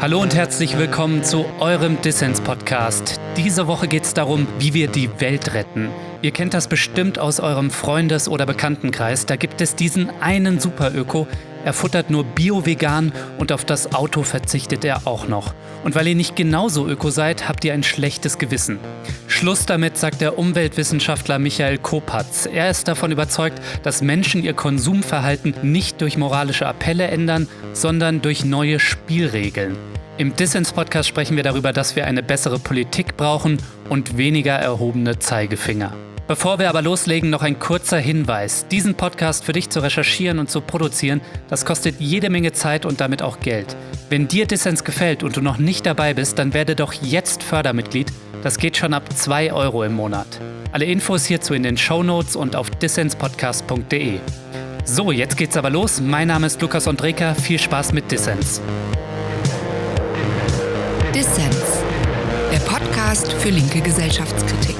Hallo und herzlich willkommen zu eurem Dissens-Podcast. Diese Woche geht es darum, wie wir die Welt retten. Ihr kennt das bestimmt aus eurem Freundes- oder Bekanntenkreis. Da gibt es diesen einen Super-Öko. Er futtert nur bio-vegan und auf das Auto verzichtet er auch noch. Und weil ihr nicht genauso öko seid, habt ihr ein schlechtes Gewissen. Schluss damit, sagt der Umweltwissenschaftler Michael Kopatz. Er ist davon überzeugt, dass Menschen ihr Konsumverhalten nicht durch moralische Appelle ändern, sondern durch neue Spielregeln. Im Dissens-Podcast sprechen wir darüber, dass wir eine bessere Politik brauchen und weniger erhobene Zeigefinger. Bevor wir aber loslegen, noch ein kurzer Hinweis. Diesen Podcast für dich zu recherchieren und zu produzieren, das kostet jede Menge Zeit und damit auch Geld. Wenn dir Dissens gefällt und du noch nicht dabei bist, dann werde doch jetzt Fördermitglied. Das geht schon ab 2 Euro im Monat. Alle Infos hierzu in den Shownotes und auf dissenspodcast.de. So, jetzt geht's aber los. Mein Name ist Lukas Ondreka. Viel Spaß mit Dissens. Dissens, der Podcast für linke Gesellschaftskritik.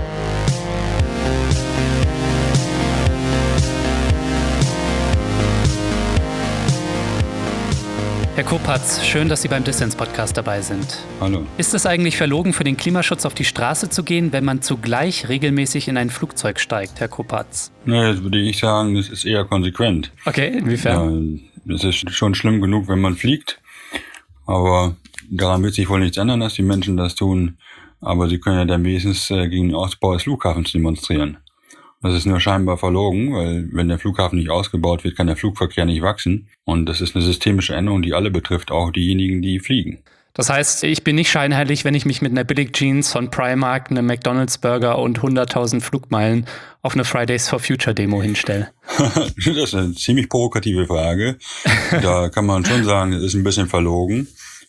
Herr Kopatz, schön, dass Sie beim Dissens-Podcast dabei sind. Hallo. Ist es eigentlich verlogen, für den Klimaschutz auf die Straße zu gehen, wenn man zugleich regelmäßig in ein Flugzeug steigt, Herr Kopatz? Na, jetzt würde ich sagen, das ist eher konsequent. Okay, inwiefern? Ja, es ist schon schlimm genug, wenn man fliegt, aber daran wird sich wohl nichts ändern, dass die Menschen das tun. Aber sie können ja dann wenigstens gegen den Ausbau des Flughafens demonstrieren. Das ist nur scheinbar verlogen, weil wenn der Flughafen nicht ausgebaut wird, kann der Flugverkehr nicht wachsen. Und das ist eine systemische Änderung, die alle betrifft, auch diejenigen, die fliegen. Das heißt, ich bin nicht scheinheilig, wenn ich mich mit einer Billig-Jeans von Primark, einem McDonald's-Burger und 100.000 Flugmeilen auf eine Fridays for Future-Demo hinstelle. Das ist eine ziemlich provokative Frage. Da kann man schon sagen, es ist ein bisschen verlogen.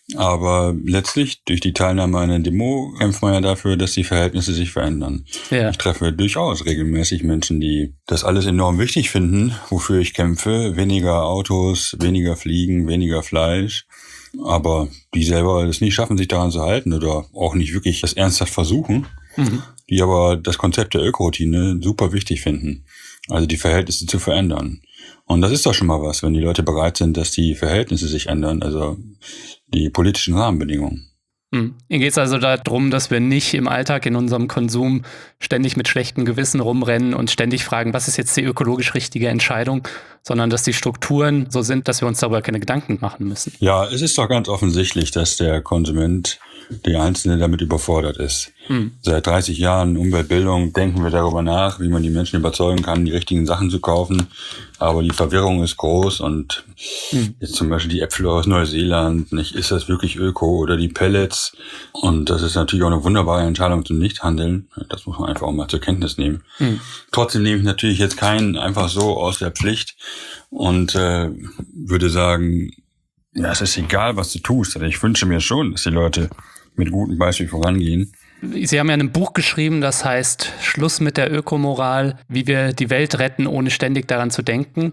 Aber letztlich, durch die Teilnahme an einer Demo, kämpft man ja dafür, dass die Verhältnisse sich verändern. Ja. Ich treffe durchaus regelmäßig Menschen, die das alles enorm wichtig finden, wofür ich kämpfe. Weniger Autos, weniger Fliegen, weniger Fleisch. Aber die selber es nicht schaffen, sich daran zu halten oder auch nicht wirklich das ernsthaft versuchen. Die aber das Konzept der Ökoroutine super wichtig finden. Also die Verhältnisse zu verändern. Und das ist doch schon mal was, wenn die Leute bereit sind, dass die Verhältnisse sich ändern, also die politischen Rahmenbedingungen. Hier geht es also darum, dass wir nicht im Alltag in unserem Konsum ständig mit schlechtem Gewissen rumrennen und ständig fragen, was ist jetzt die ökologisch richtige Entscheidung, sondern dass die Strukturen so sind, dass wir uns darüber keine Gedanken machen müssen. Ja, es ist doch ganz offensichtlich, dass der Konsument, der Einzelne, damit überfordert ist. Seit 30 Jahren Umweltbildung denken wir darüber nach, wie man die Menschen überzeugen kann, die richtigen Sachen zu kaufen. Aber die Verwirrung ist groß und jetzt zum Beispiel die Äpfel aus Neuseeland, nicht, ist das wirklich Öko oder die Pellets? Und das ist natürlich auch eine wunderbare Entscheidung zum Nichthandeln. Das muss man einfach auch mal zur Kenntnis nehmen. Trotzdem nehme ich natürlich jetzt keinen einfach so aus der Pflicht und würde sagen, ja, es ist egal, was du tust. Ich wünsche mir schon, dass die Leute mit gutem Beispiel vorangehen. Sie haben ja ein Buch geschrieben, das heißt Schluss mit der Ökomoral, wie wir die Welt retten, ohne ständig daran zu denken.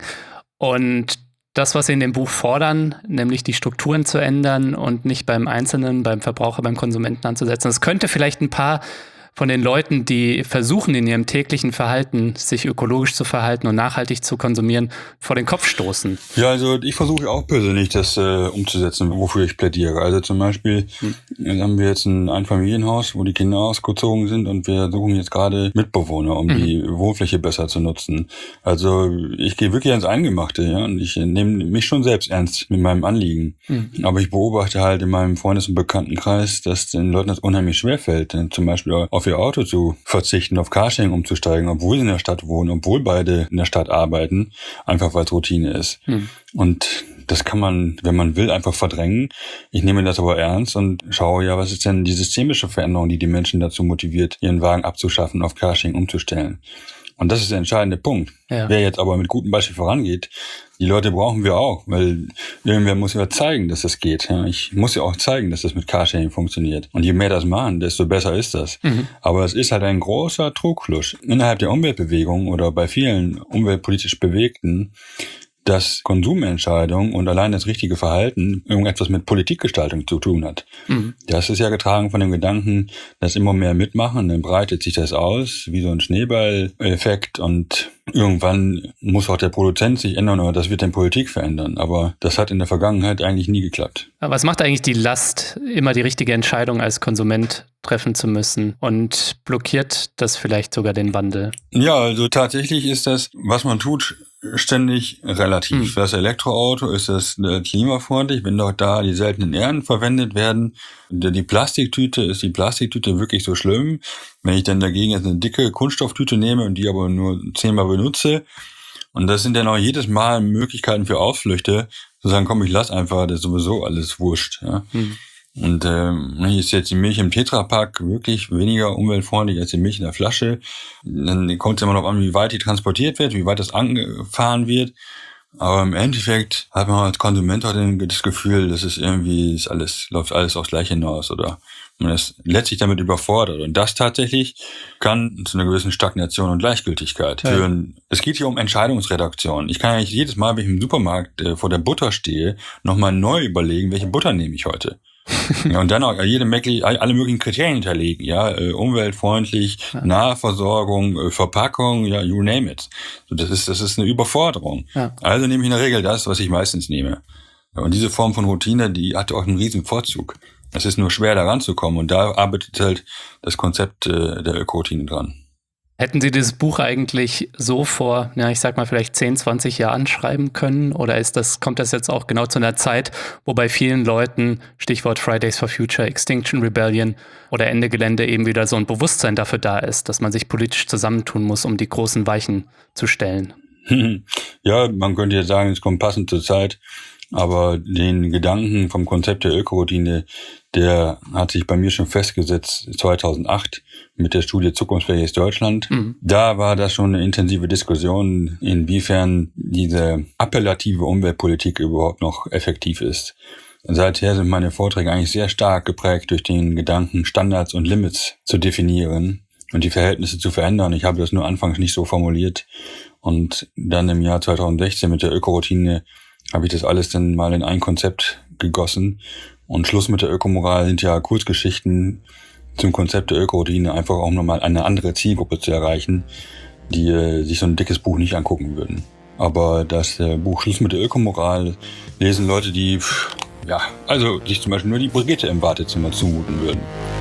Und das, was Sie in dem Buch fordern, nämlich die Strukturen zu ändern und nicht beim Einzelnen, beim Verbraucher, beim Konsumenten anzusetzen, das könnte vielleicht ein paar von den Leuten, die versuchen, in ihrem täglichen Verhalten sich ökologisch zu verhalten und nachhaltig zu konsumieren, vor den Kopf stoßen. Ja, also ich versuche auch persönlich das umzusetzen, wofür ich plädiere. Also zum Beispiel haben wir jetzt ein Einfamilienhaus, wo die Kinder ausgezogen sind und wir suchen jetzt gerade Mitbewohner, um die Wohnfläche besser zu nutzen. Also ich gehe wirklich ans Eingemachte, ja, und ich nehme mich schon selbst ernst mit meinem Anliegen. Aber ich beobachte halt in meinem Freundes- und Bekanntenkreis, dass den Leuten das unheimlich schwerfällt, zum Beispiel auf ihr Auto zu verzichten, auf Carsharing umzusteigen, obwohl sie in der Stadt wohnen, obwohl beide in der Stadt arbeiten, einfach weil es Routine ist. Und das kann man, wenn man will, einfach verdrängen. Ich nehme das aber ernst und schaue ja, was ist denn die systemische Veränderung, die die Menschen dazu motiviert, ihren Wagen abzuschaffen, auf Carsharing umzustellen. Und das ist der entscheidende Punkt. Ja. Wer jetzt aber mit gutem Beispiel vorangeht, die Leute brauchen wir auch, weil irgendwer muss ja zeigen, dass das geht. Ja, ich muss ja auch zeigen, dass das mit Carsharing funktioniert. Und je mehr das machen, desto besser ist das. Aber es ist halt ein großer Trugschluss. Innerhalb der Umweltbewegung oder bei vielen umweltpolitisch Bewegten dass Konsumentscheidungen und allein das richtige Verhalten irgendetwas mit Politikgestaltung zu tun hat. Das ist ja getragen von dem Gedanken, dass immer mehr mitmachen, dann breitet sich das aus, wie so ein Schneeballeffekt und irgendwann muss auch der Produzent sich ändern oder das wird dann Politik verändern. Aber das hat in der Vergangenheit eigentlich nie geklappt. Aber was macht eigentlich die Last, immer die richtige Entscheidung als Konsument treffen zu müssen und blockiert das vielleicht sogar den Wandel? Ja, also tatsächlich ist das, was man tut, ständig relativ. Für das Elektroauto ist das klimafreundlich, wenn doch da die seltenen Erden verwendet werden. Die Plastiktüte, ist die Plastiktüte wirklich so schlimm? Wenn ich dann dagegen jetzt eine dicke Kunststofftüte nehme und die aber nur 10-mal benutze, und das sind dann auch jedes Mal Möglichkeiten für Ausflüchte, zu sagen, komm, ich lass einfach, das ist sowieso alles wurscht. Ja? Und ist jetzt die Milch im Tetrapack wirklich weniger umweltfreundlich als die Milch in der Flasche. Dann kommt es immer noch an, wie weit die transportiert wird, wie weit das angefahren wird. Aber im Endeffekt hat man als Konsument auch das Gefühl, das ist irgendwie, läuft alles aufs Gleiche hinaus oder man ist letztlich damit überfordert. Und das tatsächlich kann zu einer gewissen Stagnation und Gleichgültigkeit führen. Es geht hier um Entscheidungsredaktion. Ich kann eigentlich jedes Mal, wenn ich im Supermarkt vor der Butter stehe, nochmal neu überlegen, welche Butter nehme ich heute. Ja, und dann auch alle möglichen Kriterien hinterlegen, ja, umweltfreundlich, Nahversorgung, Verpackung, ja, you name it. Das ist eine Überforderung. Ja. Also nehme ich in der Regel das, was ich meistens nehme. Und diese Form von Routine, die hat auch einen riesen Vorzug. Es ist nur schwer, da ranzukommen und da arbeitet halt das Konzept der Ökoroutine dran. Hätten Sie dieses Buch eigentlich so vor, ich sag mal vielleicht 10, 20 Jahren schreiben können? Oder kommt das jetzt auch genau zu einer Zeit, wo bei vielen Leuten, Stichwort Fridays for Future, Extinction Rebellion oder Ende Gelände eben wieder so ein Bewusstsein dafür da ist, dass man sich politisch zusammentun muss, um die großen Weichen zu stellen? Ja, man könnte jetzt sagen, es kommt passend zur Zeit. Aber den Gedanken vom Konzept der Ökoroutine, der hat sich bei mir schon festgesetzt 2008 mit der Studie Zukunftsfähiges Deutschland. Da war das schon eine intensive Diskussion, inwiefern diese appellative Umweltpolitik überhaupt noch effektiv ist. Seither sind meine Vorträge eigentlich sehr stark geprägt durch den Gedanken, Standards und Limits zu definieren und die Verhältnisse zu verändern. Ich habe das nur anfangs nicht so formuliert. Und dann im Jahr 2016 mit der Ökoroutine habe ich das alles dann mal in ein Konzept gegossen. Und Schluss mit der Ökomoral sind ja Kurzgeschichten zum Konzept der Ökoroutine, einfach auch nochmal eine andere Zielgruppe zu erreichen, die sich so ein dickes Buch nicht angucken würden. Aber das Buch Schluss mit der Ökomoral lesen Leute, die sich zum Beispiel nur die Brigitte im Wartezimmer zumuten würden.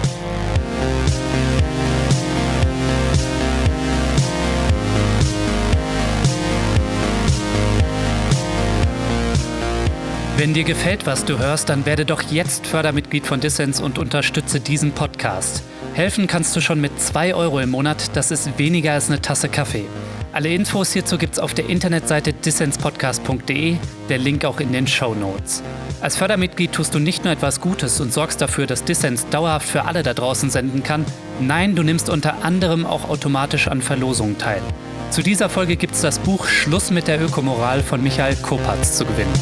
Wenn dir gefällt, was du hörst, dann werde doch jetzt Fördermitglied von Dissens und unterstütze diesen Podcast. Helfen kannst du schon mit 2 € im Monat, das ist weniger als eine Tasse Kaffee. Alle Infos hierzu gibt's auf der Internetseite dissenspodcast.de, der Link auch in den Shownotes. Als Fördermitglied tust du nicht nur etwas Gutes und sorgst dafür, dass Dissens dauerhaft für alle da draußen senden kann, nein, du nimmst unter anderem auch automatisch an Verlosungen teil. Zu dieser Folge gibt's das Buch Schluss mit der Ökomoral von Michael Kopatz zu gewinnen.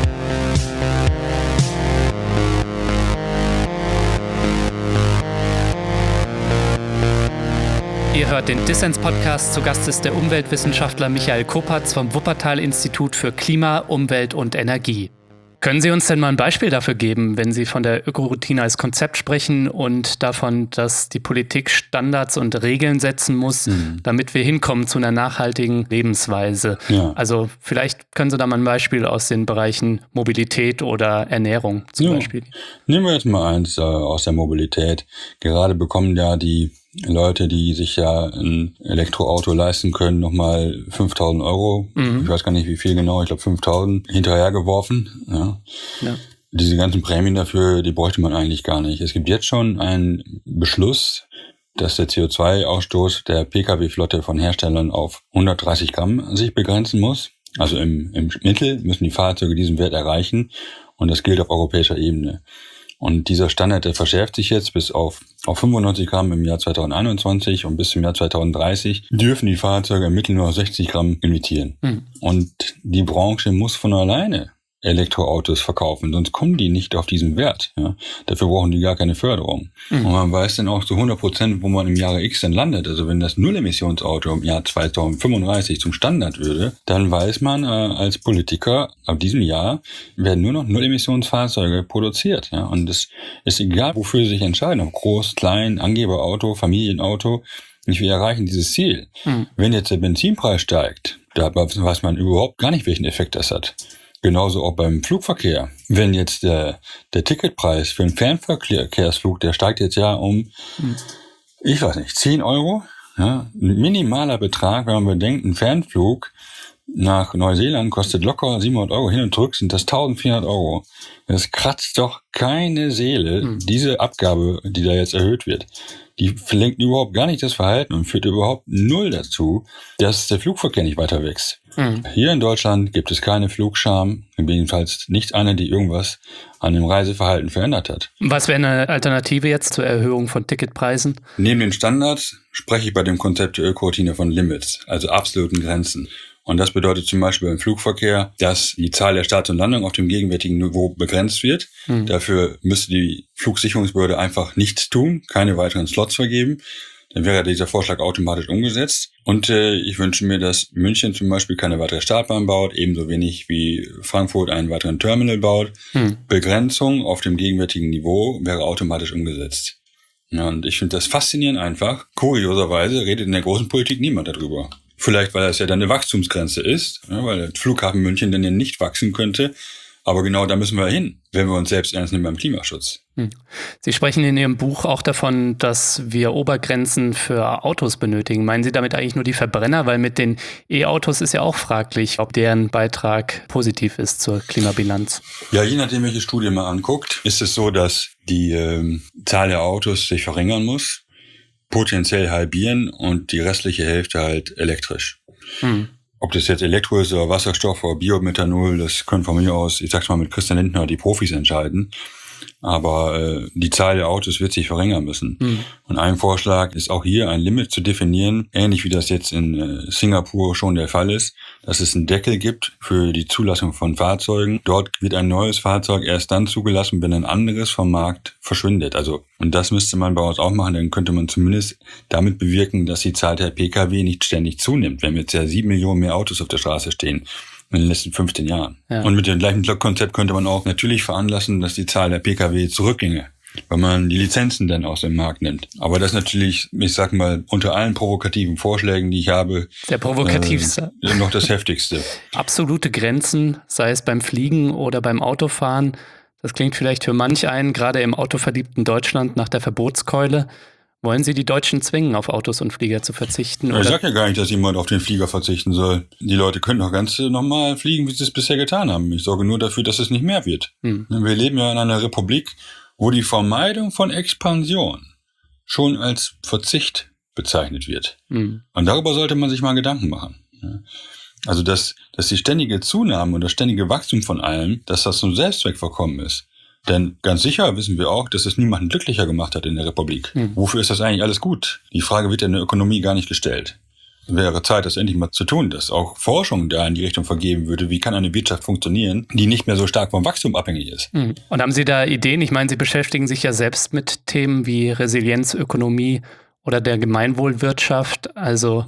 Ihr hört den Dissens-Podcast. Zu Gast ist der Umweltwissenschaftler Michael Kopatz vom Wuppertal-Institut für Klima, Umwelt und Energie. Können Sie uns denn mal ein Beispiel dafür geben, wenn Sie von der Ökoroutine als Konzept sprechen und davon, dass die Politik Standards und Regeln setzen muss, damit wir hinkommen zu einer nachhaltigen Lebensweise? Ja. Also vielleicht können Sie da mal ein Beispiel aus den Bereichen Mobilität oder Ernährung zum Beispiel. Nehmen wir jetzt mal eins aus der Mobilität. Gerade bekommen ja die Leute, die sich ja ein Elektroauto leisten können, nochmal 5.000 €. Ich weiß gar nicht, wie viel genau, ich glaube 5.000 hinterhergeworfen. Ja. Diese ganzen Prämien dafür, die bräuchte man eigentlich gar nicht. Es gibt jetzt schon einen Beschluss, dass der CO2-Ausstoß der Pkw-Flotte von Herstellern auf 130 Gramm sich begrenzen muss. Also im Mittel müssen die Fahrzeuge diesen Wert erreichen und das gilt auf europäischer Ebene. Und dieser Standard, der verschärft sich jetzt bis auf 95 Gramm im Jahr 2021 und bis zum Jahr 2030 dürfen die Fahrzeuge im Mittel nur 60 Gramm emittieren. Und die Branche muss von alleine Elektroautos verkaufen, sonst kommen die nicht auf diesen Wert. Ja. Dafür brauchen die gar keine Förderung. Und man weiß dann auch zu 100%, wo man im Jahre X dann landet. Also wenn das Null-Emissionsauto im Jahr 2035 zum Standard würde, dann weiß man als Politiker, ab diesem Jahr werden nur noch Null-Emissionsfahrzeuge produziert. Ja. Und es ist egal, wofür sie sich entscheiden, ob groß, klein, Angeberauto, Familienauto, wir erreichen dieses Ziel. Wenn jetzt der Benzinpreis steigt, da weiß man überhaupt gar nicht, welchen Effekt das hat. Genauso auch beim Flugverkehr. Wenn jetzt der Ticketpreis für einen Fernverkehrsflug, der steigt jetzt ja um, ich weiß nicht, 10 Euro. Ja, ein minimaler Betrag, wenn man bedenkt, ein Fernflug nach Neuseeland kostet locker 700 Euro, hin und zurück sind das 1400 Euro. Das kratzt doch keine Seele, diese Abgabe, die da jetzt erhöht wird. Die verlenkt überhaupt gar nicht das Verhalten und führt überhaupt null dazu, dass der Flugverkehr nicht weiter wächst. Hier in Deutschland gibt es keine Flugscham, jedenfalls nicht eine, die irgendwas an dem Reiseverhalten verändert hat. Was wäre eine Alternative jetzt zur Erhöhung von Ticketpreisen? Neben den Standards spreche ich bei dem Konzept der Ökoroutine von Limits, also absoluten Grenzen. Und das bedeutet zum Beispiel im Flugverkehr, dass die Zahl der Starts und Landungen auf dem gegenwärtigen Niveau begrenzt wird. Dafür müsste die Flugsicherungsbehörde einfach nichts tun, keine weiteren Slots vergeben. Dann wäre dieser Vorschlag automatisch umgesetzt. Und ich wünsche mir, dass München zum Beispiel keine weitere Startbahn baut, ebenso wenig wie Frankfurt einen weiteren Terminal baut. Begrenzung auf dem gegenwärtigen Niveau wäre automatisch umgesetzt. Ja, und ich finde das faszinierend einfach. Kurioserweise redet in der großen Politik niemand darüber. Vielleicht, weil das ja dann eine Wachstumsgrenze ist, ja, weil der Flughafen München dann ja nicht wachsen könnte. Aber genau da müssen wir hin, wenn wir uns selbst ernst nehmen beim Klimaschutz. Sie sprechen in Ihrem Buch auch davon, dass wir Obergrenzen für Autos benötigen. Meinen Sie damit eigentlich nur die Verbrenner? Weil mit den E-Autos ist ja auch fraglich, ob deren Beitrag positiv ist zur Klimabilanz. Ja, je nachdem, welche Studie man anguckt, ist es so, dass die Zahl der Autos sich verringern muss, potenziell halbieren und die restliche Hälfte halt elektrisch. Ob das jetzt Elektro ist oder Wasserstoff oder Biomethanol, das können von mir aus, ich sag's mal mit Christian Lindner, die Profis entscheiden. Aber die Zahl der Autos wird sich verringern müssen. Und ein Vorschlag ist auch hier ein Limit zu definieren, ähnlich wie das jetzt in Singapur schon der Fall ist, dass es einen Deckel gibt für die Zulassung von Fahrzeugen. Dort wird ein neues Fahrzeug erst dann zugelassen, wenn ein anderes vom Markt verschwindet. Also, und das müsste man bei uns auch machen, dann könnte man zumindest damit bewirken, dass die Zahl der Pkw nicht ständig zunimmt. Wir haben jetzt ja 7 Millionen mehr Autos auf der Straße stehen in den letzten 15 Jahren. Ja. Und mit dem gleichen Konzept könnte man auch natürlich veranlassen, dass die Zahl der Pkw zurückginge, weil man die Lizenzen dann aus dem Markt nimmt. Aber das ist natürlich, ich sag mal, unter allen provokativen Vorschlägen, die ich habe, der provokativste. Noch das heftigste. Absolute Grenzen, sei es beim Fliegen oder beim Autofahren. Das klingt vielleicht für manch einen, gerade im autoverliebten Deutschland, nach der Verbotskeule. Wollen Sie die Deutschen zwingen, auf Autos und Flieger zu verzichten? Oder? Ich sage ja gar nicht, dass jemand auf den Flieger verzichten soll. Die Leute können doch ganz normal fliegen, wie sie es bisher getan haben. Ich sorge nur dafür, dass es nicht mehr wird. Wir leben ja in einer Republik, wo die Vermeidung von Expansion schon als Verzicht bezeichnet wird. Und darüber sollte man sich mal Gedanken machen. Also, dass die ständige Zunahme und das ständige Wachstum von allem, dass das zum Selbstzweck verkommen ist. Denn ganz sicher wissen wir auch, dass es niemanden glücklicher gemacht hat in der Republik. Wofür ist das eigentlich alles gut? Die Frage wird ja in der Ökonomie gar nicht gestellt. Es wäre Zeit, das endlich mal zu tun, dass auch Forschung da in die Richtung vergeben würde. Wie kann eine Wirtschaft funktionieren, die nicht mehr so stark vom Wachstum abhängig ist? Und haben Sie da Ideen? Ich meine, Sie beschäftigen sich ja selbst mit Themen wie Resilienzökonomie oder der Gemeinwohlwirtschaft. Also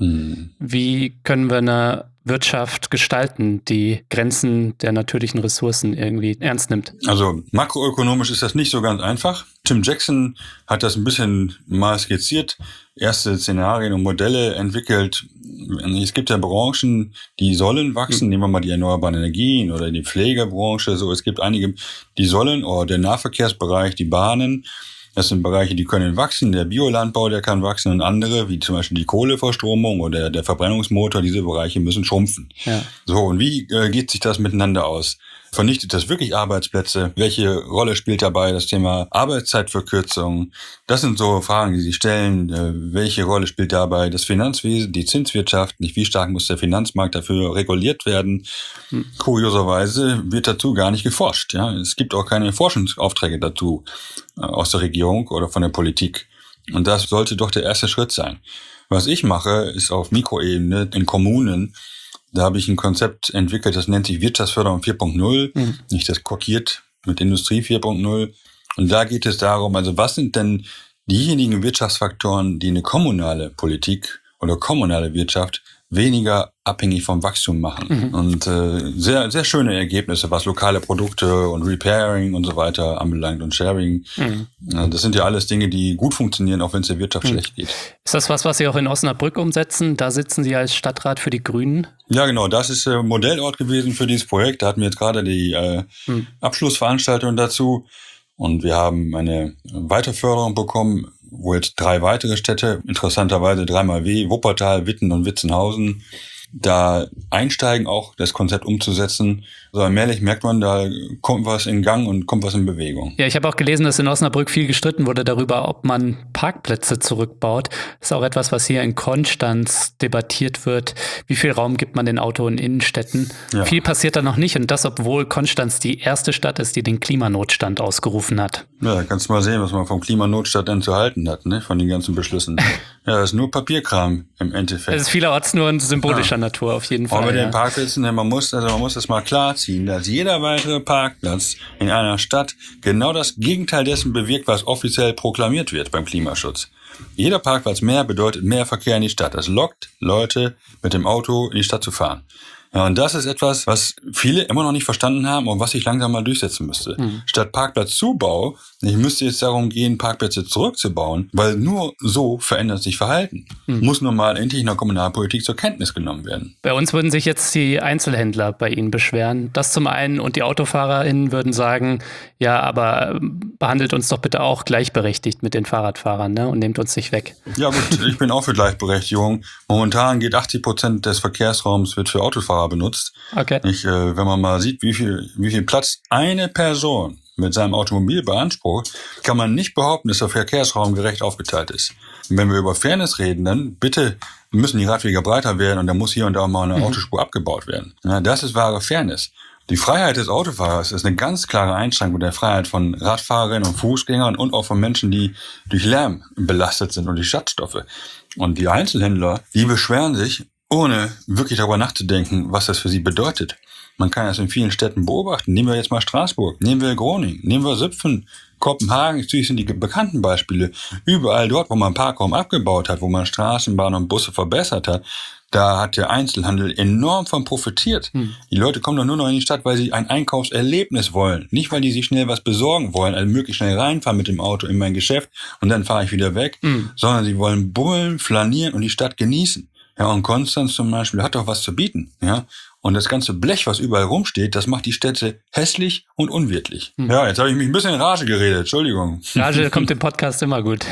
wie können wir eine Wirtschaft gestalten, die Grenzen der natürlichen Ressourcen irgendwie ernst nimmt? Also makroökonomisch ist das nicht so ganz einfach. Tim Jackson hat das ein bisschen mal skizziert, erste Szenarien und Modelle entwickelt. Es gibt ja Branchen, die sollen wachsen. Nehmen wir mal die erneuerbaren Energien oder die Pflegebranche. So, es gibt einige, die sollen, oder der Nahverkehrsbereich, die Bahnen. Das sind Bereiche, die können wachsen. Der Biolandbau, der kann wachsen, und andere, wie zum Beispiel die Kohleverstromung oder der Verbrennungsmotor, diese Bereiche müssen schrumpfen. Ja. So, und wie geht sich das miteinander aus? Vernichtet das wirklich Arbeitsplätze? Welche Rolle spielt dabei das Thema Arbeitszeitverkürzung? Das sind so Fragen, die sich stellen. Welche Rolle spielt dabei das Finanzwesen, die Zinswirtschaft? Nicht wie stark muss der Finanzmarkt dafür reguliert werden? Kurioserweise wird dazu gar nicht geforscht. Ja, es gibt auch keine Forschungsaufträge dazu aus der Regierung oder von der Politik. Und das sollte doch der erste Schritt sein. Was ich mache, ist auf Mikroebene in Kommunen Da habe ich ein Konzept entwickelt, das nennt sich Wirtschaftsförderung 4.0. Nicht das kokiert mit Industrie 4.0. Und da geht es darum, also was sind denn diejenigen Wirtschaftsfaktoren, die eine kommunale Politik oder kommunale Wirtschaft weniger abhängig vom Wachstum machen. Und sehr, sehr schöne Ergebnisse, was lokale Produkte und Repairing und so weiter anbelangt und Sharing. Das sind ja alles Dinge, die gut funktionieren, auch wenn es der Wirtschaft schlecht geht. Ist das was Sie auch in Osnabrück umsetzen? Da sitzen Sie als Stadtrat für die Grünen? Ja, genau. Das ist Modellort gewesen für dieses Projekt. Da hatten wir jetzt gerade die Abschlussveranstaltung dazu. Und wir haben eine Weiterförderung bekommen, wo jetzt 3 weitere Städte, interessanterweise 3x Wuppertal, Witten und Witzenhausen, da einsteigen, auch das Konzept umzusetzen. So allmählich merkt man, da kommt was in Gang und kommt was in Bewegung. Ja, ich habe auch gelesen, dass in Osnabrück viel gestritten wurde darüber, ob man Parkplätze zurückbaut. Das ist auch etwas, was hier in Konstanz debattiert wird. Wie viel Raum gibt man den Auto in Innenstädten? Ja. Viel passiert da noch nicht, und das, obwohl Konstanz die erste Stadt ist, die den Klimanotstand ausgerufen hat. Ja, da kannst du mal sehen, was man vom Klimanotstand dann zu halten hat, ne? Von den ganzen Beschlüssen. Ja, das ist nur Papierkram im Endeffekt. Es ist vielerorts nur ein symbolischer Natur, auf jeden Fall. Aber mit den Parkplätzen, man muss das mal klarziehen, dass jeder weitere Parkplatz in einer Stadt genau das Gegenteil dessen bewirkt, was offiziell proklamiert wird beim Klimaschutz. Jeder Parkplatz mehr bedeutet mehr Verkehr in die Stadt. Das lockt Leute, mit dem Auto in die Stadt zu fahren. Ja, und das ist etwas, was viele immer noch nicht verstanden haben und was sich langsam mal durchsetzen müsste. Statt Parkplatzzubau, müsste jetzt darum gehen, Parkplätze zurückzubauen, weil nur so verändert sich Verhalten. Muss nun mal endlich in der Kommunalpolitik zur Kenntnis genommen werden. Bei uns würden sich jetzt die Einzelhändler bei Ihnen beschweren. Das zum einen, und die AutofahrerInnen würden sagen, ja, aber behandelt uns doch bitte auch gleichberechtigt mit den Fahrradfahrern, ne, und nehmt uns nicht weg. Ja gut, ich bin auch für Gleichberechtigung. Momentan geht 80% des Verkehrsraums wird für Autofahrer benutzt. Okay. Wenn man mal sieht, wie viel Platz eine Person mit seinem Automobil beansprucht, kann man nicht behaupten, dass der Verkehrsraum gerecht aufgeteilt ist. Und wenn wir über Fairness reden, dann bitte müssen die Radwege breiter werden und da muss hier und da mal eine Autospur abgebaut werden. Ja, das ist wahre Fairness. Die Freiheit des Autofahrers ist eine ganz klare Einschränkung der Freiheit von Radfahrerinnen und Fußgängern und auch von Menschen, die durch Lärm belastet sind und durch Schadstoffe. Und die Einzelhändler, die beschweren sich, ohne wirklich darüber nachzudenken, was das für sie bedeutet. Man kann das in vielen Städten beobachten. Nehmen wir jetzt mal Straßburg, nehmen wir Groningen, nehmen wir Süpfen, Kopenhagen, natürlich sind die bekannten Beispiele. Überall dort, wo man Parkraum abgebaut hat, wo man Straßenbahnen und Busse verbessert hat, da hat der Einzelhandel enorm von profitiert. Die Leute kommen doch nur noch in die Stadt, weil sie ein Einkaufserlebnis wollen. Nicht, weil die sich schnell was besorgen wollen, also möglichst schnell reinfahren mit dem Auto in mein Geschäft und dann fahre ich wieder weg, sondern sie wollen bummeln, flanieren und die Stadt genießen. Ja, und Konstanz zum Beispiel hat doch was zu bieten, ja. Und das ganze Blech, was überall rumsteht, das macht die Städte hässlich und unwirtlich. Ja, jetzt habe ich mich ein bisschen in Rage geredet, Entschuldigung. Rage kommt im Podcast immer gut.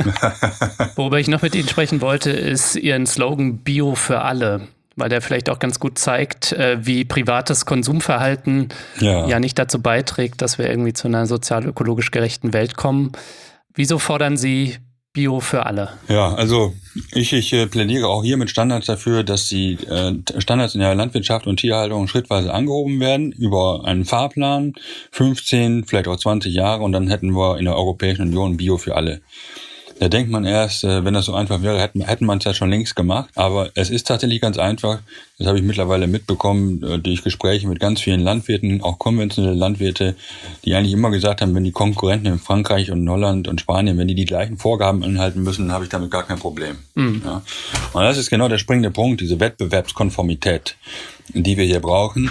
Worüber ich noch mit Ihnen sprechen wollte, ist Ihren Slogan Bio für alle, weil der vielleicht auch ganz gut zeigt, wie privates Konsumverhalten ja nicht dazu beiträgt, dass wir irgendwie zu einer sozial-ökologisch gerechten Welt kommen. Wieso fordern Sie Bio für alle? Ja, also ich plädiere auch hier mit Standards dafür, dass die Standards in der Landwirtschaft und Tierhaltung schrittweise angehoben werden über einen Fahrplan, 15, vielleicht auch 20 Jahre, und dann hätten wir in der Europäischen Union Bio für alle. Da denkt man erst, wenn das so einfach wäre, hätten man es ja schon längst gemacht. Aber es ist tatsächlich ganz einfach. Das habe ich mittlerweile mitbekommen durch Gespräche mit ganz vielen Landwirten, auch konventionelle Landwirte, die eigentlich immer gesagt haben, wenn die Konkurrenten in Frankreich und Holland und Spanien, wenn die gleichen Vorgaben einhalten müssen, dann habe ich damit gar kein Problem. Ja. Und das ist genau der springende Punkt, diese Wettbewerbskonformität, die wir hier brauchen.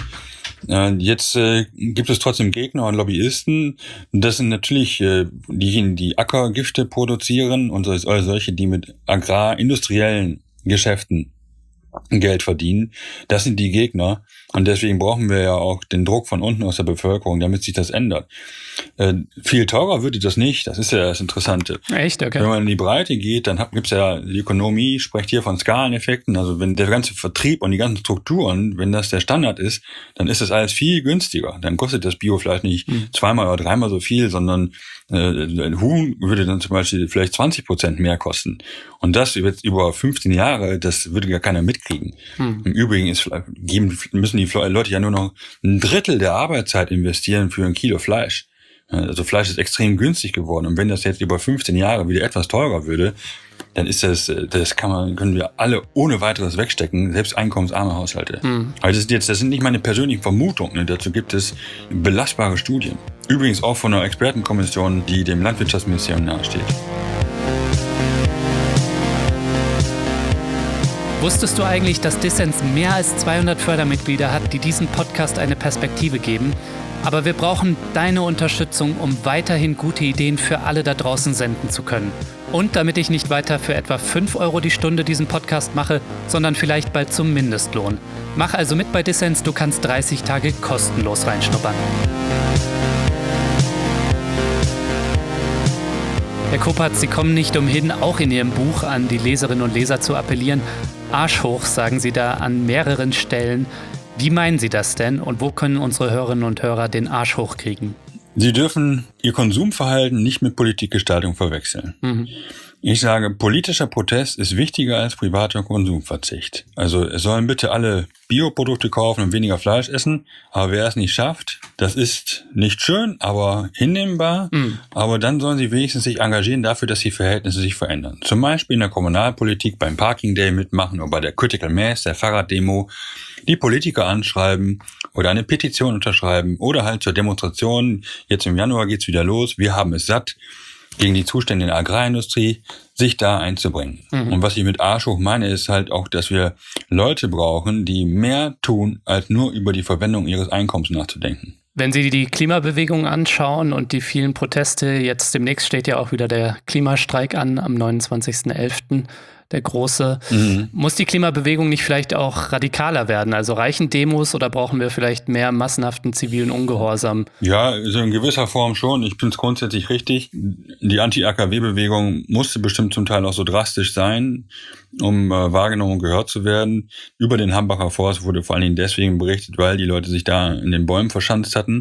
Jetzt gibt es trotzdem Gegner und Lobbyisten. Das sind natürlich diejenigen, die Ackergifte produzieren und solche, die mit agrarindustriellen Geschäften Geld verdienen. Das sind die Gegner. Und deswegen brauchen wir ja auch den Druck von unten aus der Bevölkerung, damit sich das ändert. Viel teurer würde das nicht. Das ist ja das Interessante. Echt? Okay. Wenn man in die Breite geht, dann gibt's ja, die Ökonomie spricht hier von Skaleneffekten. Also wenn der ganze Vertrieb und die ganzen Strukturen, wenn das der Standard ist, dann ist das alles viel günstiger. Dann kostet das Biofleisch nicht zweimal oder dreimal so viel, sondern ein Huhn würde dann zum Beispiel vielleicht 20% mehr kosten. Und das jetzt über 15 Jahre, das würde gar keiner mitkriegen. Im Übrigen müssen die Leute ja nur noch ein Drittel der Arbeitszeit investieren für ein Kilo Fleisch. Also Fleisch ist extrem günstig geworden. Und wenn das jetzt über 15 Jahre wieder etwas teurer würde, dann ist können wir alle ohne weiteres wegstecken, selbst einkommensarme Haushalte. Also das sind nicht meine persönlichen Vermutungen, ne? Dazu gibt es belastbare Studien. Übrigens auch von einer Expertenkommission, die dem Landwirtschaftsministerium nahesteht. Wusstest du eigentlich, dass Dissens mehr als 200 Fördermitglieder hat, die diesem Podcast eine Perspektive geben? Aber wir brauchen deine Unterstützung, um weiterhin gute Ideen für alle da draußen senden zu können. Und damit ich nicht weiter für etwa 5 € die Stunde diesen Podcast mache, sondern vielleicht bald zum Mindestlohn. Mach also mit bei Dissens, du kannst 30 Tage kostenlos reinschnuppern. Herr Kopatz, Sie kommen nicht umhin, auch in Ihrem Buch an die Leserinnen und Leser zu appellieren. Arsch hoch, sagen Sie da an mehreren Stellen. Wie meinen Sie das denn und wo können unsere Hörerinnen und Hörer den Arsch hochkriegen? Sie dürfen Ihr Konsumverhalten nicht mit Politikgestaltung verwechseln. Ich sage, politischer Protest ist wichtiger als privater Konsumverzicht. Also es sollen bitte alle Bioprodukte kaufen und weniger Fleisch essen, aber wer es nicht schafft, das ist nicht schön, aber hinnehmbar. Aber dann sollen sie wenigstens sich engagieren dafür, dass die Verhältnisse sich verändern. Zum Beispiel in der Kommunalpolitik beim Parking Day mitmachen oder bei der Critical Mass, der Fahrraddemo, die Politiker anschreiben oder eine Petition unterschreiben oder halt zur Demonstration. Jetzt im Januar geht's wieder los. Wir haben es satt, gegen die Zustände in der Agrarindustrie, sich da einzubringen. Und was ich mit Arsch hoch meine, ist halt auch, dass wir Leute brauchen, die mehr tun, als nur über die Verwendung ihres Einkommens nachzudenken. Wenn Sie die Klimabewegung anschauen und die vielen Proteste, jetzt demnächst steht ja auch wieder der Klimastreik an, am 29.11., der große. Muss die Klimabewegung nicht vielleicht auch radikaler werden? Also reichen Demos oder brauchen wir vielleicht mehr massenhaften zivilen Ungehorsam? Ja, also in gewisser Form schon. Ich finde es grundsätzlich richtig. Die Anti-AKW-Bewegung musste bestimmt zum Teil auch so drastisch sein, um wahrgenommen und gehört zu werden. Über den Hambacher Forst wurde vor allen Dingen deswegen berichtet, weil die Leute sich da in den Bäumen verschanzt hatten.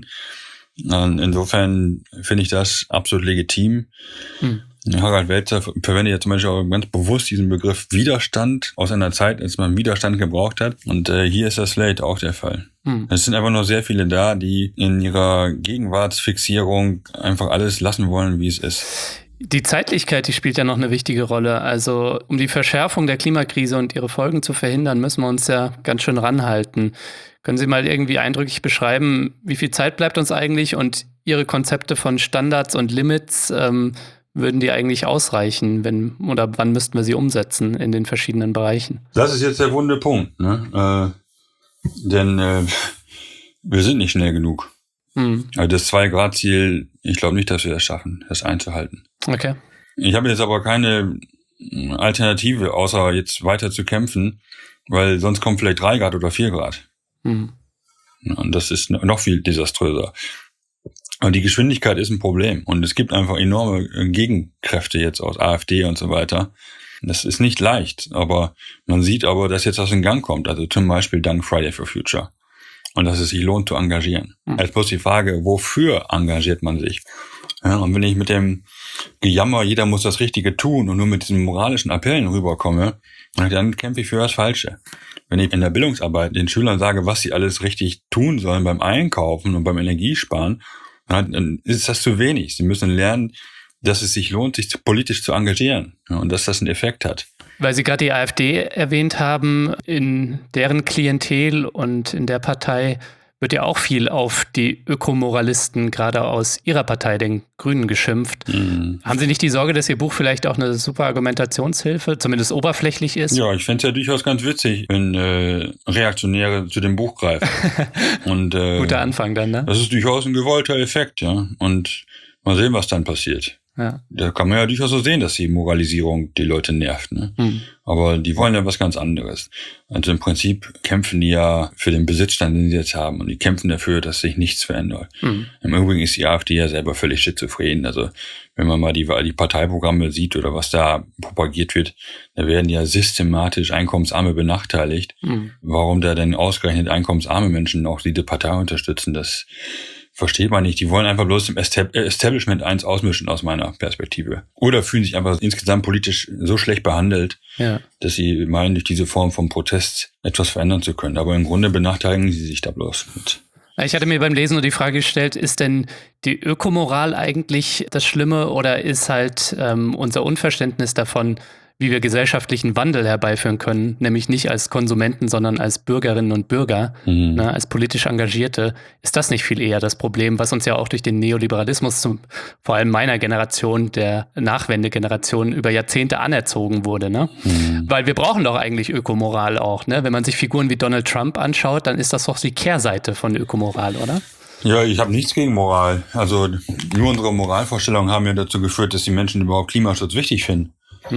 Insofern finde ich das absolut legitim. Harald Welzer verwendet ja zum Beispiel auch ganz bewusst diesen Begriff Widerstand aus einer Zeit, als man Widerstand gebraucht hat. Und hier ist das vielleicht auch der Fall. Es sind einfach noch sehr viele da, die in ihrer Gegenwartsfixierung einfach alles lassen wollen, wie es ist. Die Zeitlichkeit, die spielt ja noch eine wichtige Rolle. Also um die Verschärfung der Klimakrise und ihre Folgen zu verhindern, müssen wir uns ja ganz schön ranhalten. Können Sie mal irgendwie eindrücklich beschreiben, wie viel Zeit bleibt uns eigentlich und Ihre Konzepte von Standards und Limits, würden die eigentlich ausreichen, oder wann müssten wir sie umsetzen in den verschiedenen Bereichen? Das ist jetzt der wunde Punkt, ne? Denn wir sind nicht schnell genug. Also das 2-Grad-Ziel, ich glaube nicht, dass wir das schaffen, das einzuhalten. Okay. Ich habe jetzt aber keine Alternative, außer jetzt weiter zu kämpfen, weil sonst kommt vielleicht 3 Grad oder 4 Grad. Und das ist noch viel desaströser. Und die Geschwindigkeit ist ein Problem. Und es gibt einfach enorme Gegenkräfte jetzt aus AfD und so weiter. Das ist nicht leicht, aber man sieht aber, dass jetzt was in Gang kommt. Also zum Beispiel dank Friday for Future. Und dass es sich lohnt zu engagieren. Jetzt bloß die Frage, wofür engagiert man sich? Ja, und wenn ich mit dem Gejammer, jeder muss das Richtige tun und nur mit diesen moralischen Appellen rüberkomme, dann kämpfe ich für das Falsche. Wenn ich in der Bildungsarbeit den Schülern sage, was sie alles richtig tun sollen beim Einkaufen und beim Energiesparen, dann ist das zu wenig. Sie müssen lernen, dass es sich lohnt, sich politisch zu engagieren, und dass das einen Effekt hat. Weil Sie gerade die AfD erwähnt haben, in deren Klientel und in der Partei wird ja auch viel auf die Ökomoralisten, gerade aus Ihrer Partei, den Grünen, geschimpft. Haben Sie nicht die Sorge, dass Ihr Buch vielleicht auch eine super Argumentationshilfe, zumindest oberflächlich ist? Ja, ich fände es ja durchaus ganz witzig, wenn Reaktionäre zu dem Buch greifen. Und, guter Anfang dann, ne? Das ist durchaus ein gewollter Effekt, ja. Und mal sehen, was dann passiert. Ja. Da kann man ja durchaus so sehen, dass die Moralisierung die Leute nervt, ne? Aber die wollen ja was ganz anderes. Also im Prinzip kämpfen die ja für den Besitzstand, den sie jetzt haben. Und die kämpfen dafür, dass sich nichts verändert. Im Übrigen ist die AfD ja selber völlig schizophren. Also wenn man mal die Parteiprogramme sieht oder was da propagiert wird, da werden ja systematisch Einkommensarme benachteiligt. Warum da denn ausgerechnet einkommensarme Menschen auch diese Partei unterstützen, das versteht man nicht. Die wollen einfach bloß im Establishment eins ausmischen aus meiner Perspektive. Oder fühlen sich einfach insgesamt politisch so schlecht behandelt, dass sie meinen, durch diese Form von Protest etwas verändern zu können. Aber im Grunde benachteiligen sie sich da bloß mit. Ich hatte mir beim Lesen nur die Frage gestellt, ist denn die Ökomoral eigentlich das Schlimme oder ist halt unser Unverständnis davon, wie wir gesellschaftlichen Wandel herbeiführen können, nämlich nicht als Konsumenten, sondern als Bürgerinnen und Bürger, als politisch Engagierte, ist das nicht viel eher das Problem, was uns ja auch durch den Neoliberalismus, vor allem meiner Generation, der Nachwendegeneration, über Jahrzehnte anerzogen wurde. Ne? Weil wir brauchen doch eigentlich Ökomoral auch. Ne? Wenn man sich Figuren wie Donald Trump anschaut, dann ist das doch die Kehrseite von Ökomoral, oder? Ja, ich habe nichts gegen Moral. Also nur unsere Moralvorstellungen haben ja dazu geführt, dass die Menschen überhaupt Klimaschutz wichtig finden.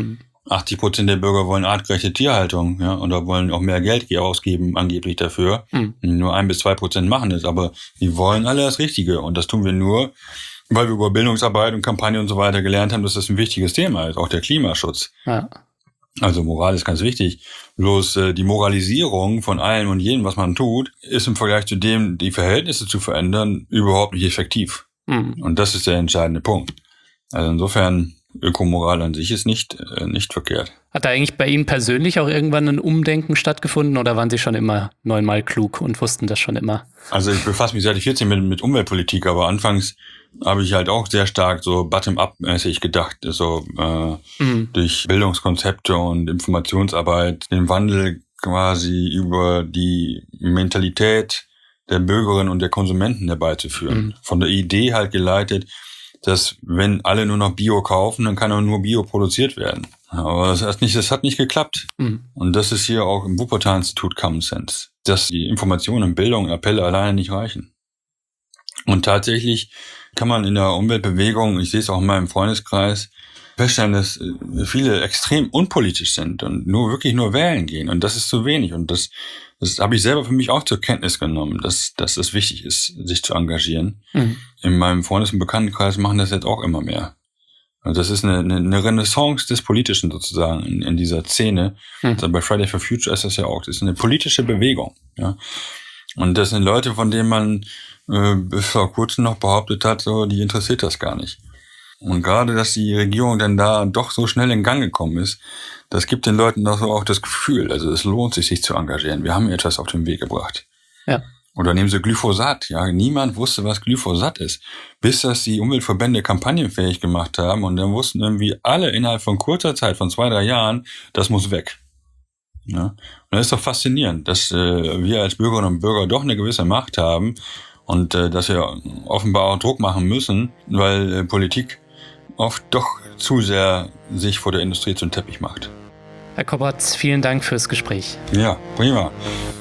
80% der Bürger wollen artgerechte Tierhaltung, ja, oder wollen auch mehr Geld ausgeben, angeblich dafür. Nur 1-2% machen es, aber die wollen alle das Richtige. Und das tun wir nur, weil wir über Bildungsarbeit und Kampagne und so weiter gelernt haben, dass das ein wichtiges Thema ist, auch der Klimaschutz. Ja. Also Moral ist ganz wichtig. Bloß die Moralisierung von allem und jedem, was man tut, ist im Vergleich zu dem, die Verhältnisse zu verändern, überhaupt nicht effektiv. Und das ist der entscheidende Punkt. Also insofern, Ökomoral an sich ist nicht verkehrt. Hat da eigentlich bei Ihnen persönlich auch irgendwann ein Umdenken stattgefunden oder waren Sie schon immer 9-mal klug und wussten das schon immer? Also ich befasse mich seit ich 14 mit Umweltpolitik, aber anfangs habe ich halt auch sehr stark so bottom-up-mäßig gedacht, so durch Bildungskonzepte und Informationsarbeit den Wandel quasi über die Mentalität der Bürgerinnen und der Konsumenten herbeizuführen. Von der Idee halt geleitet, dass wenn alle nur noch Bio kaufen, dann kann auch nur Bio produziert werden. Aber das hat nicht geklappt. Und das ist hier auch im Wuppertal-Institut Common Sense, dass die Informationen und Bildung, Appelle alleine nicht reichen. Und tatsächlich kann man in der Umweltbewegung, ich sehe es auch in meinem Freundeskreis, feststellen, dass viele extrem unpolitisch sind und wirklich nur wählen gehen. Und das ist zu wenig. Und das habe ich selber für mich auch zur Kenntnis genommen, dass es wichtig ist, sich zu engagieren. In meinem Freundes- und Bekanntenkreis machen das jetzt auch immer mehr. Also das ist eine Renaissance des Politischen sozusagen in dieser Szene. Also bei Friday for Future ist das ja auch. Das ist eine politische Bewegung. Ja. Und das sind Leute, von denen man bis vor kurzem noch behauptet hat, so, die interessiert das gar nicht. Und gerade, dass die Regierung dann da doch so schnell in Gang gekommen ist, das gibt den Leuten doch so auch das Gefühl, also es lohnt sich zu engagieren. Wir haben etwas auf den Weg gebracht. Ja. Oder nehmen Sie Glyphosat. Ja, niemand wusste, was Glyphosat ist, bis das die Umweltverbände kampagnenfähig gemacht haben und dann wussten irgendwie alle innerhalb von kurzer Zeit, von 2-3 Jahren, das muss weg. Ja. Und das ist doch faszinierend, dass wir als Bürgerinnen und Bürger doch eine gewisse Macht haben und dass wir offenbar auch Druck machen müssen, weil Politik oft doch zu sehr sich vor der Industrie zum Teppich macht. Herr Koppertz, vielen Dank fürs Gespräch. Ja, prima.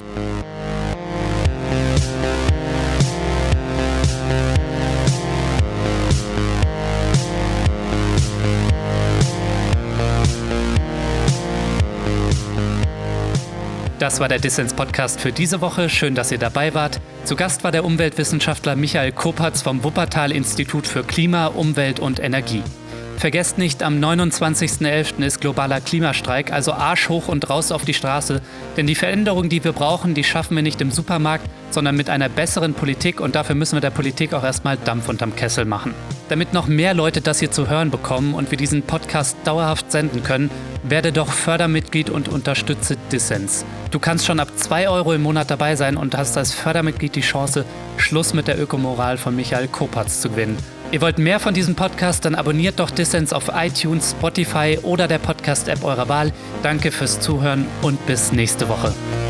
Das war der Dissens-Podcast für diese Woche. Schön, dass ihr dabei wart. Zu Gast war der Umweltwissenschaftler Michael Koppertz vom Wuppertal-Institut für Klima, Umwelt und Energie. Vergesst nicht, am 29.11. ist globaler Klimastreik, also Arsch hoch und raus auf die Straße. Denn die Veränderung, die wir brauchen, die schaffen wir nicht im Supermarkt, sondern mit einer besseren Politik. Und dafür müssen wir der Politik auch erstmal Dampf unterm Kessel machen. Damit noch mehr Leute das hier zu hören bekommen und wir diesen Podcast dauerhaft senden können, werde doch Fördermitglied und unterstütze Dissens. Du kannst schon ab 2 € im Monat dabei sein und hast als Fördermitglied die Chance, Schluss mit der Ökomoral von Michael Koppertz zu gewinnen. Ihr wollt mehr von diesem Podcast, dann abonniert doch Dissens auf iTunes, Spotify oder der Podcast-App eurer Wahl. Danke fürs Zuhören und bis nächste Woche.